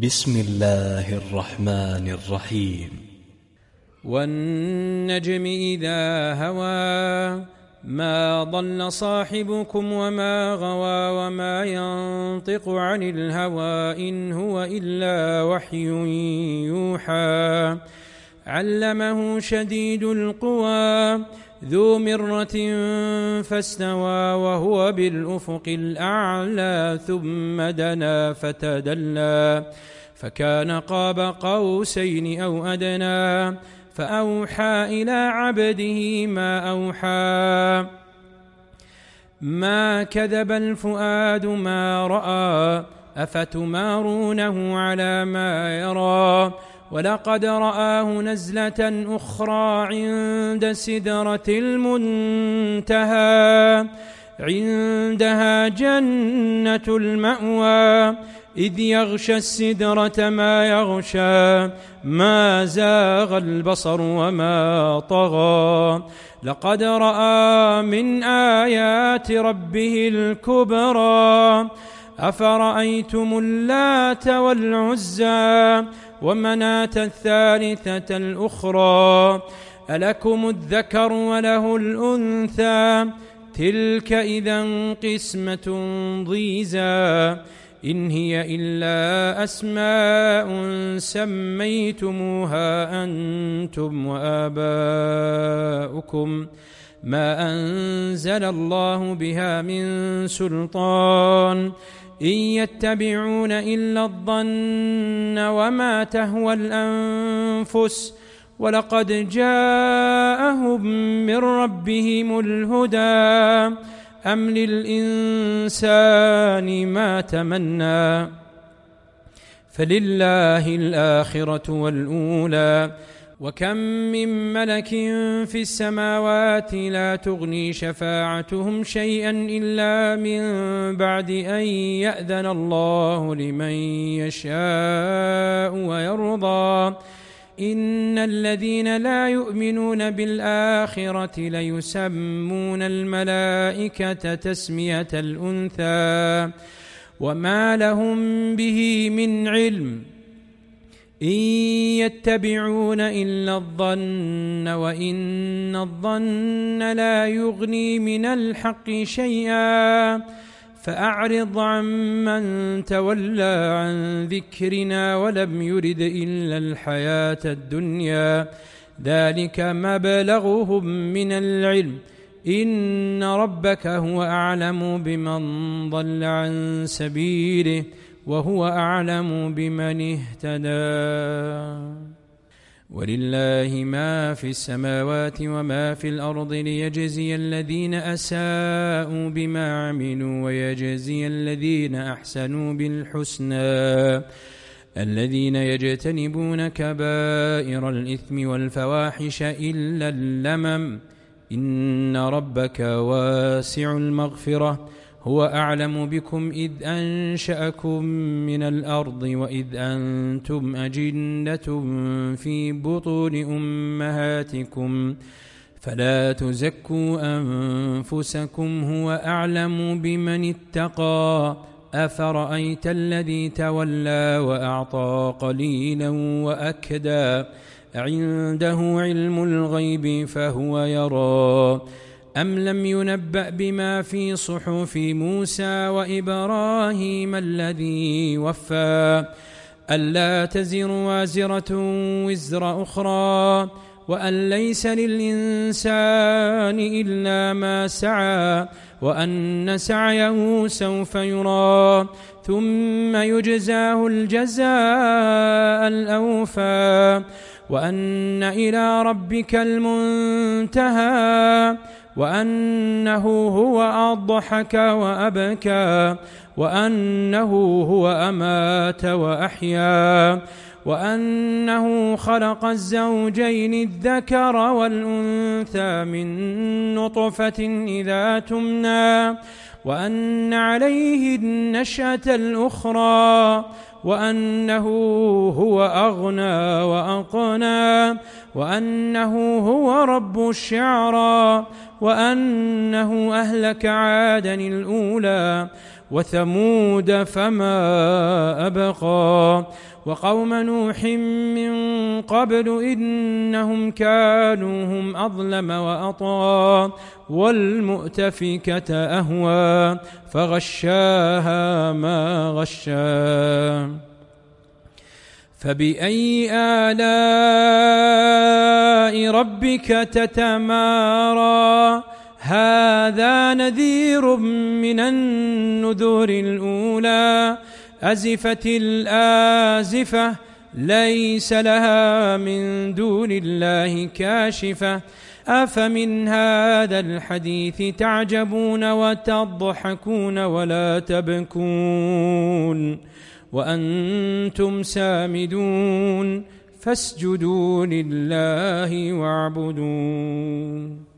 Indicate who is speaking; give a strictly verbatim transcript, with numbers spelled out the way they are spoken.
Speaker 1: بسم الله الرحمن الرحيم.
Speaker 2: والنجم إذا هوى ما ضل صاحبكم وما غوى وما ينطق عن الهوى إن هو إلا وحي يوحى علمه شديد القوى ذو مرة فاستوى وهو بالأفق الأعلى ثم دنا فتدلى فكان قاب قوسين أو أدنى فأوحى إلى عبده ما أوحى ما كذب الفؤاد ما رأى أفتمارونه على ما يرى ولقد رآه نزلة أخرى عند سدرة المنتهى عندها جنة المأوى إذ يغشى السدرة ما يغشى ما زاغ البصر وما طغى لقد رأى من آيات ربه الكبرى أفرأيتم اللات والعزى ومناة الثالثة الأخرى ألكم الذكر وله الأنثى تلك إذا قسمة ضيزى إن هي إلا أسماء سميتموها أنتم وآباؤكم ما أنزل الله بها من سلطان إن يتبعون إلا الظن وما تهوى الأنفس ولقد جاءهم من ربهم الهدى أم للإنسان ما تمنى فلله الآخرة والأولى وكم من ملك في السماوات لا تغني شفاعتهم شيئا إلا من بعد أن يأذن الله لمن يشاء ويرضى إن الذين لا يؤمنون بالآخرة ليسمون الملائكة تسمية الأنثى وما لهم به من علم إن يتبعون إلا الظن وإن الظن لا يغني من الحق شيئا فأعرض عمن تولى عن ذكرنا ولم يرد إلا الحياة الدنيا ذلك مبلغهم من العلم إن ربك هو أعلم بمن ضل عن سبيله وهو أعلم بمن اهتدى ولله ما في السماوات وما في الأرض ليجزي الذين أساءوا بما عملوا ويجزي الذين أحسنوا بالحسنى الذين يجتنبون كبائر الإثم والفواحش إلا اللمم إن ربك واسع المغفرة هو أعلم بكم إذ أنشأكم من الأرض وإذ أنتم أجنة في بطون أمهاتكم فلا تزكوا أنفسكم هو أعلم بمن اتقى أفرأيت الذي تولى وأعطى قليلا وأكدى عنده علم الغيب فهو يرى أم لم ينبأ بما في صحف موسى وإبراهيم الذي وفى ألا تزر وازرة وزر أخرى وأن ليس للإنسان إلا ما سعى وأن سعيه سوف يرى ثم يجزاه الجزاء الأوفى وأن إلى ربك المنتهى وأنه هو أضحك وأبكى وأنه هو أمات وأحيا وأنه خلق الزوجين الذكر والأنثى من نطفة إذا تمنى وأن عليه النشأة الأخرى وأنه هو أغنى وأقنى وأنه هو رب الشعرى وأنه أهلك عادا الأولى وثمود فما أبقى وقوم نوح من قبل إنهم كانوا هم أظلم وأطغى والمؤتفكة أهوى فغشاها ما غشا فبأي آلاء ربك تتمارى هذا نذير من النذور الأولى أزفت الآزفة ليس لها من دون الله كاشفة أفمن هذا الحديث تعجبون وتضحكون ولا تبكون وأنتم سامدون فاسجدوا لله واعبدون.